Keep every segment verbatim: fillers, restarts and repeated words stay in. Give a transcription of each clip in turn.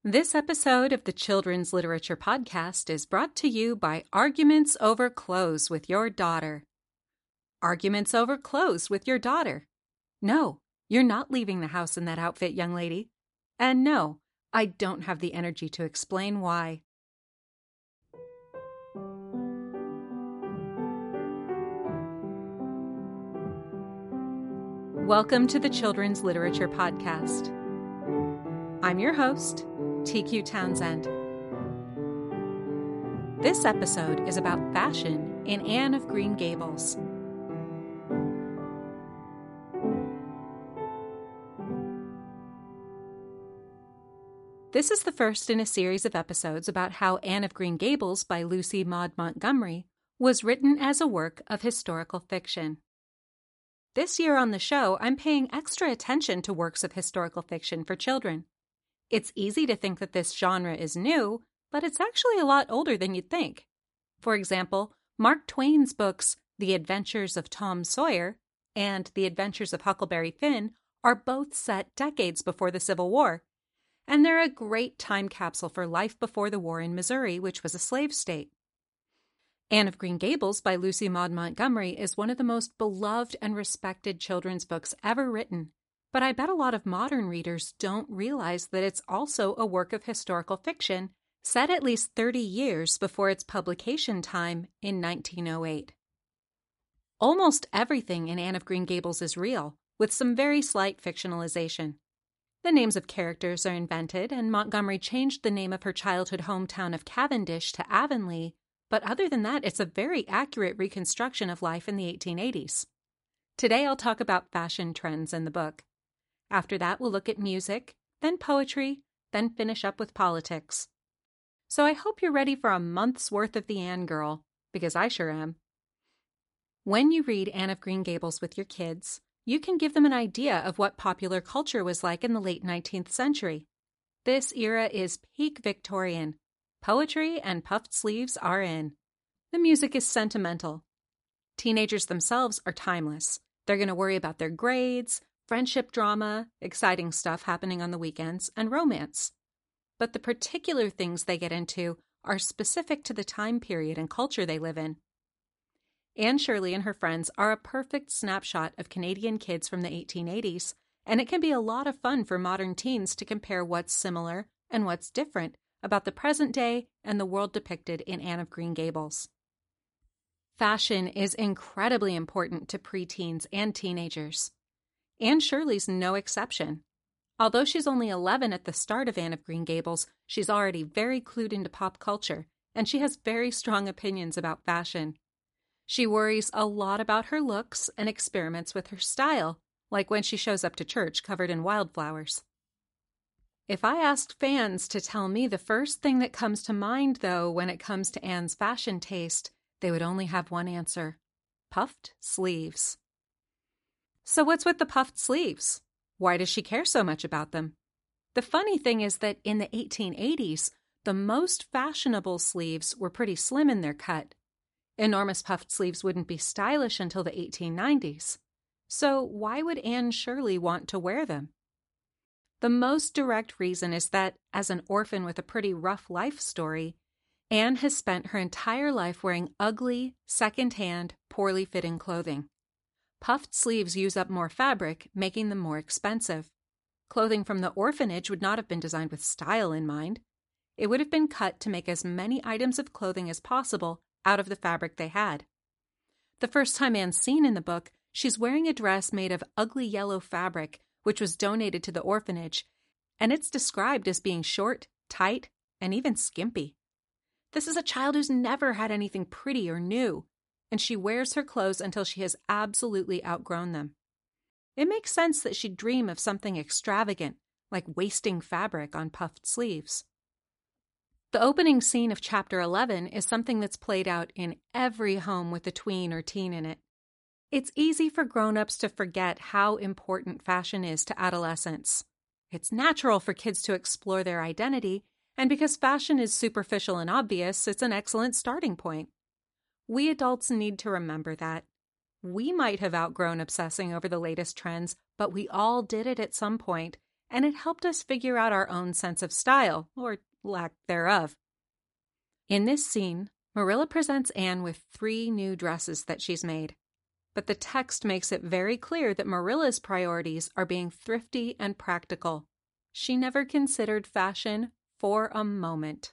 This episode of the Children's Literature Podcast is brought to you by Arguments Over Clothes with Your Daughter. Arguments over clothes with your daughter. No, you're not leaving the house in that outfit, young lady. And no, I don't have the energy to explain why. Welcome to the Children's Literature Podcast. I'm your host, T Q Townsend. This episode is about fashion in Anne of Green Gables. This is the first in a series of episodes about how Anne of Green Gables by Lucy Maud Montgomery was written as a work of historical fiction. This year on the show, I'm paying extra attention to works of historical fiction for children. It's easy to think that this genre is new, but it's actually a lot older than you'd think. For example, Mark Twain's books The Adventures of Tom Sawyer and The Adventures of Huckleberry Finn are both set decades before the Civil War, and they're a great time capsule for life before the war in Missouri, which was a slave state. Anne of Green Gables by Lucy Maud Montgomery is one of the most beloved and respected children's books ever written. But I bet a lot of modern readers don't realize that it's also a work of historical fiction set at least thirty years before its publication time in nineteen oh eight. Almost everything in Anne of Green Gables is real, with some very slight fictionalization. The names of characters are invented, and Montgomery changed the name of her childhood hometown of Cavendish to Avonlea, but other than that, it's a very accurate reconstruction of life in the eighteen eighties. Today I'll talk about fashion trends in the book. After that, we'll look at music, then poetry, then finish up with politics. So I hope you're ready for a month's worth of the Anne Girl, because I sure am. When you read Anne of Green Gables with your kids, you can give them an idea of what popular culture was like in the late nineteenth century. This era is peak Victorian. Poetry and puffed sleeves are in. The music is sentimental. Teenagers themselves are timeless. They're going to worry about their grades, friendship drama, exciting stuff happening on the weekends, and romance. But the particular things they get into are specific to the time period and culture they live in. Anne Shirley and her friends are a perfect snapshot of Canadian kids from the eighteen eighties, and it can be a lot of fun for modern teens to compare what's similar and what's different about the present day and the world depicted in Anne of Green Gables. Fashion is incredibly important to preteens and teenagers. Anne Shirley's no exception. Although she's only eleven at the start of Anne of Green Gables, she's already very clued into pop culture, and she has very strong opinions about fashion. She worries a lot about her looks and experiments with her style, like when she shows up to church covered in wildflowers. If I asked fans to tell me the first thing that comes to mind, though, when it comes to Anne's fashion taste, they would only have one answer: puffed sleeves. So what's with the puffed sleeves? Why does she care so much about them? The funny thing is that in the eighteen eighties, the most fashionable sleeves were pretty slim in their cut. Enormous puffed sleeves wouldn't be stylish until the eighteen nineties. So why would Anne Shirley want to wear them? The most direct reason is that, as an orphan with a pretty rough life story, Anne has spent her entire life wearing ugly, second-hand, poorly fitting clothing. Puffed sleeves use up more fabric, making them more expensive. Clothing from the orphanage would not have been designed with style in mind. It would have been cut to make as many items of clothing as possible out of the fabric they had. The first time Anne's seen in the book, she's wearing a dress made of ugly yellow fabric, which was donated to the orphanage, and it's described as being short, tight, and even skimpy. This is a child who's never had anything pretty or new, and she wears her clothes until she has absolutely outgrown them. It makes sense that she'd dream of something extravagant, like wasting fabric on puffed sleeves. The opening scene of chapter eleven is something that's played out in every home with a tween or teen in it. It's easy for grown-ups to forget how important fashion is to adolescents. It's natural for kids to explore their identity, and because fashion is superficial and obvious, it's an excellent starting point. We adults need to remember that. We might have outgrown obsessing over the latest trends, but we all did it at some point, and it helped us figure out our own sense of style, or lack thereof. In this scene, Marilla presents Anne with three new dresses that she's made. But the text makes it very clear that Marilla's priorities are being thrifty and practical. She never considered fashion for a moment.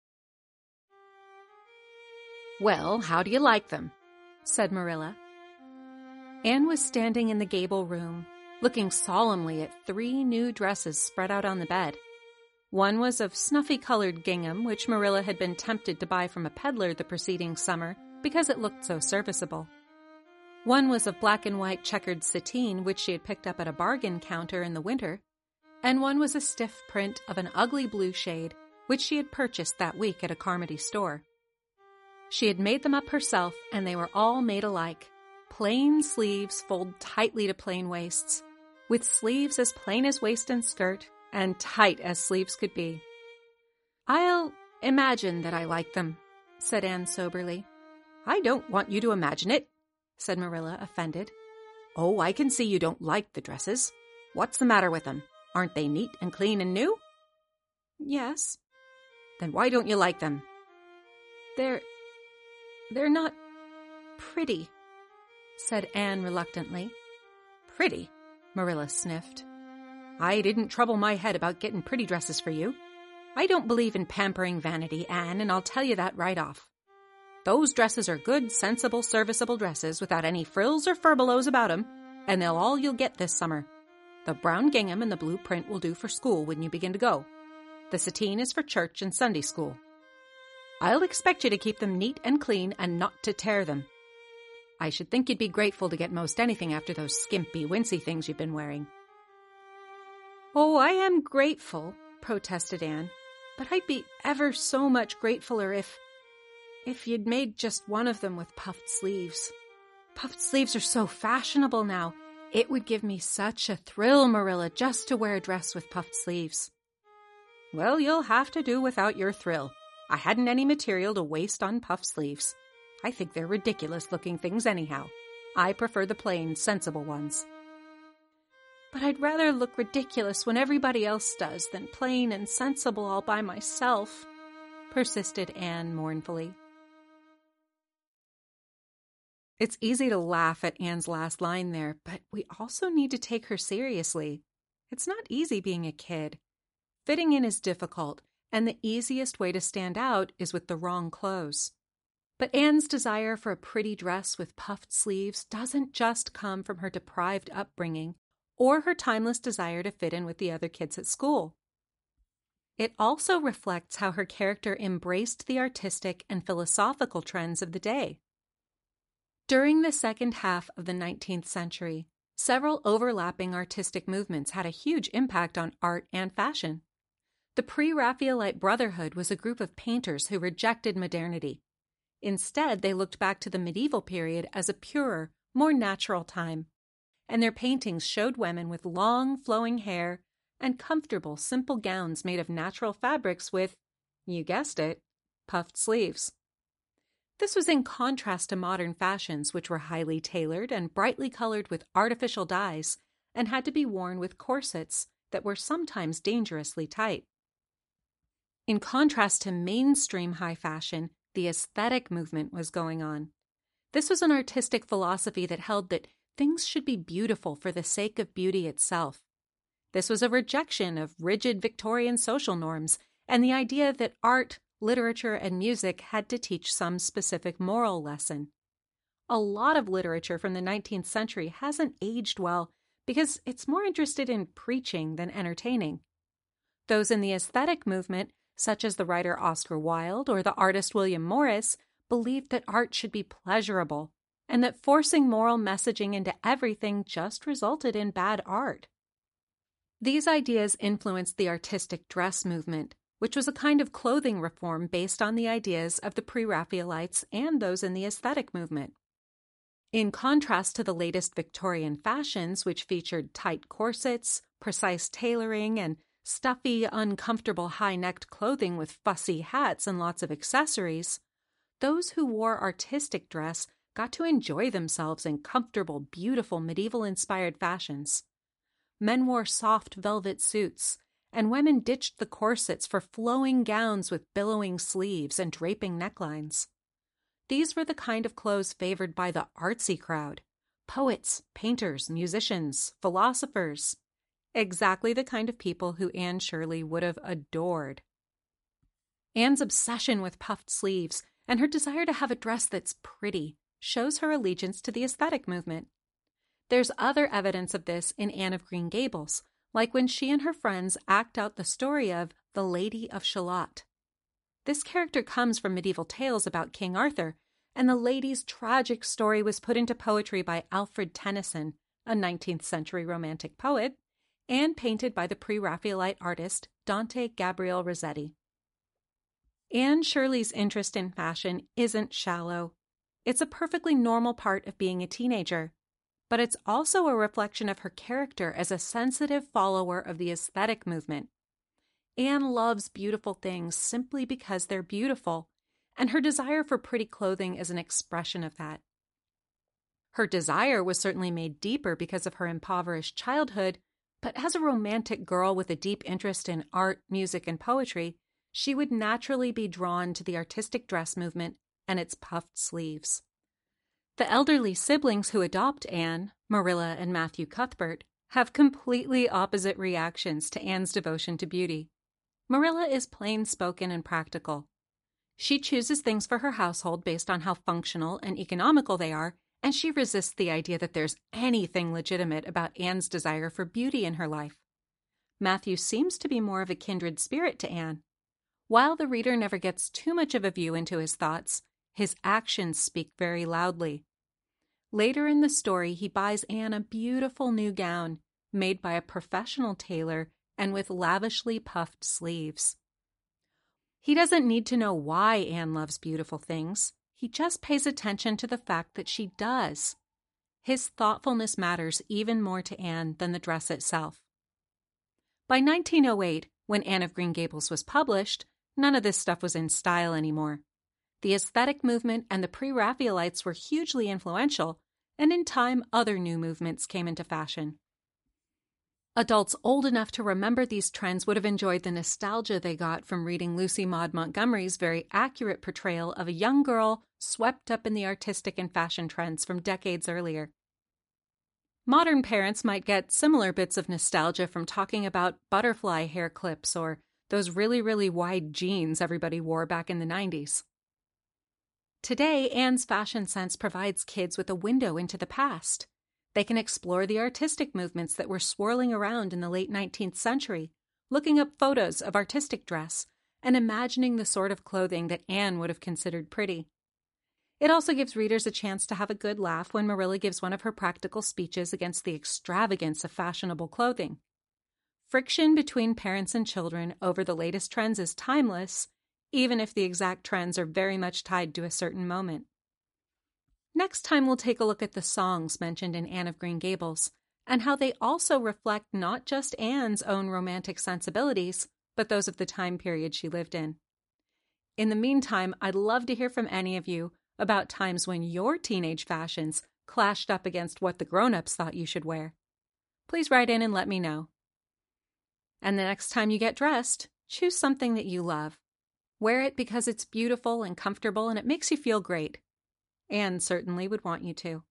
"Well, how do you like them?" said Marilla. Anne was standing in the gable room, looking solemnly at three new dresses spread out on the bed. One was of snuffy-colored gingham, which Marilla had been tempted to buy from a peddler the preceding summer because it looked so serviceable. One was of black and white checkered sateen, which she had picked up at a bargain counter in the winter, and one was a stiff print of an ugly blue shade, which she had purchased that week at a Carmody store. She had made them up herself, and they were all made alike. Plain sleeves fold tightly to plain waists, with sleeves as plain as waist and skirt, and tight as sleeves could be. "I'll imagine that I like them," said Anne soberly. "I don't want you to imagine it," said Marilla, offended. "Oh, I can see you don't like the dresses. What's the matter with them? Aren't they neat and clean and new?" "Yes." "Then why don't you like them?" They're... they're not pretty," said Anne reluctantly. "Pretty?" Marilla sniffed. "I didn't trouble my head about getting pretty dresses for you. I don't believe in pampering vanity, Anne, and I'll tell you that right off. Those dresses are good, sensible, serviceable dresses without any frills or furbelows about 'em, and they're all you'll get this summer. The brown gingham and the blue print will do for school when you begin to go. The sateen is for church and Sunday school. I'll expect you to keep them neat and clean and not to tear them. I should think you'd be grateful to get most anything after those skimpy, wincey things you've been wearing." "Oh, I am grateful," protested Anne, "but I'd be ever so much gratefuler if... if you'd made just one of them with puffed sleeves. Puffed sleeves are so fashionable now. It would give me such a thrill, Marilla, just to wear a dress with puffed sleeves." "Well, you'll have to do without your thrill. I hadn't any material to waste on puffed sleeves. I think they're ridiculous-looking things anyhow. I prefer the plain, sensible ones." "But I'd rather look ridiculous when everybody else does than plain and sensible all by myself," persisted Anne mournfully. It's easy to laugh at Anne's last line there, but we also need to take her seriously. It's not easy being a kid. Fitting in is difficult, and the easiest way to stand out is with the wrong clothes. But Anne's desire for a pretty dress with puffed sleeves doesn't just come from her deprived upbringing or her timeless desire to fit in with the other kids at school. It also reflects how her character embraced the artistic and philosophical trends of the day. During the second half of the nineteenth century, several overlapping artistic movements had a huge impact on art and fashion. The Pre-Raphaelite Brotherhood was a group of painters who rejected modernity. Instead, they looked back to the medieval period as a purer, more natural time, and their paintings showed women with long, flowing hair and comfortable, simple gowns made of natural fabrics with, you guessed it, puffed sleeves. This was in contrast to modern fashions, which were highly tailored and brightly colored with artificial dyes and had to be worn with corsets that were sometimes dangerously tight. In contrast to mainstream high fashion, the aesthetic movement was going on. This was an artistic philosophy that held that things should be beautiful for the sake of beauty itself. This was a rejection of rigid Victorian social norms and the idea that art, literature, and music had to teach some specific moral lesson. A lot of literature from the nineteenth century hasn't aged well because it's more interested in preaching than entertaining. Those in the aesthetic movement, such as the writer Oscar Wilde or the artist William Morris, believed that art should be pleasurable and that forcing moral messaging into everything just resulted in bad art. These ideas influenced the artistic dress movement, which was a kind of clothing reform based on the ideas of the Pre-Raphaelites and those in the aesthetic movement. In contrast to the latest Victorian fashions, which featured tight corsets, precise tailoring, and stuffy, uncomfortable high-necked clothing with fussy hats and lots of accessories, those who wore artistic dress got to enjoy themselves in comfortable, beautiful, medieval-inspired fashions. men wore soft velvet suits, and women ditched the corsets for flowing gowns with billowing sleeves and draping necklines. These were the kind of clothes favored by the artsy crowd: poets, painters, musicians, philosophers. Exactly the kind of people who Anne Shirley would have adored. Anne's obsession with puffed sleeves and her desire to have a dress that's pretty shows her allegiance to the aesthetic movement. There's other evidence of this in Anne of Green Gables, like when she and her friends act out the story of the Lady of Shalott. This character comes from medieval tales about King Arthur, and the lady's tragic story was put into poetry by Alfred Tennyson, a nineteenth century Romantic poet, and painted by the pre-Raphaelite artist Dante Gabriel Rossetti. Anne Shirley's interest in fashion isn't shallow. It's a perfectly normal part of being a teenager, but it's also a reflection of her character as a sensitive follower of the aesthetic movement. Anne loves beautiful things simply because they're beautiful, and her desire for pretty clothing is an expression of that. Her desire was certainly made deeper because of her impoverished childhood, but as a romantic girl with a deep interest in art, music, and poetry, she would naturally be drawn to the artistic dress movement and its puffed sleeves. The elderly siblings who adopt Anne, Marilla and Matthew Cuthbert, have completely opposite reactions to Anne's devotion to beauty. Marilla is plain-spoken and practical. She chooses things for her household based on how functional and economical they are, and she resists the idea that there's anything legitimate about Anne's desire for beauty in her life. Matthew seems to be more of a kindred spirit to Anne. While the reader never gets too much of a view into his thoughts, his actions speak very loudly. Later in the story, he buys Anne a beautiful new gown, made by a professional tailor and with lavishly puffed sleeves. He doesn't need to know why Anne loves beautiful things. He just pays attention to the fact that she does. His thoughtfulness matters even more to Anne than the dress itself. By nineteen oh eight, when Anne of Green Gables was published, none of this stuff was in style anymore. The aesthetic movement and the pre-Raphaelites were hugely influential, and in time other new movements came into fashion. Adults old enough to remember these trends would have enjoyed the nostalgia they got from reading Lucy Maud Montgomery's very accurate portrayal of a young girl swept up in the artistic and fashion trends from decades earlier. Modern parents might get similar bits of nostalgia from talking about butterfly hair clips or those really, really wide jeans everybody wore back in the nineties. Today, Anne's fashion sense provides kids with a window into the past. They can explore the artistic movements that were swirling around in the late nineteenth century, looking up photos of artistic dress and imagining the sort of clothing that Anne would have considered pretty. It also gives readers a chance to have a good laugh when Marilla gives one of her practical speeches against the extravagance of fashionable clothing. Friction between parents and children over the latest trends is timeless, even if the exact trends are very much tied to a certain moment. Next time we'll take a look at the songs mentioned in Anne of Green Gables, and how they also reflect not just Anne's own romantic sensibilities, but those of the time period she lived in. In the meantime, I'd love to hear from any of you about times when your teenage fashions clashed up against what the grown-ups thought you should wear. Please write in and let me know. And the next time you get dressed, choose something that you love. Wear it because it's beautiful and comfortable and it makes you feel great. Anne certainly would want you to.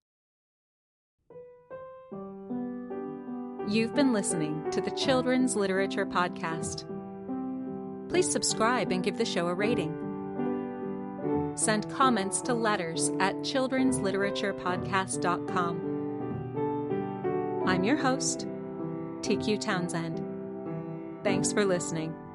You've been listening to the Children's Literature Podcast. Please subscribe and give the show a rating. Send comments to letters at children's literature podcast dot com. I'm your host, T Q Townsend. Thanks for listening.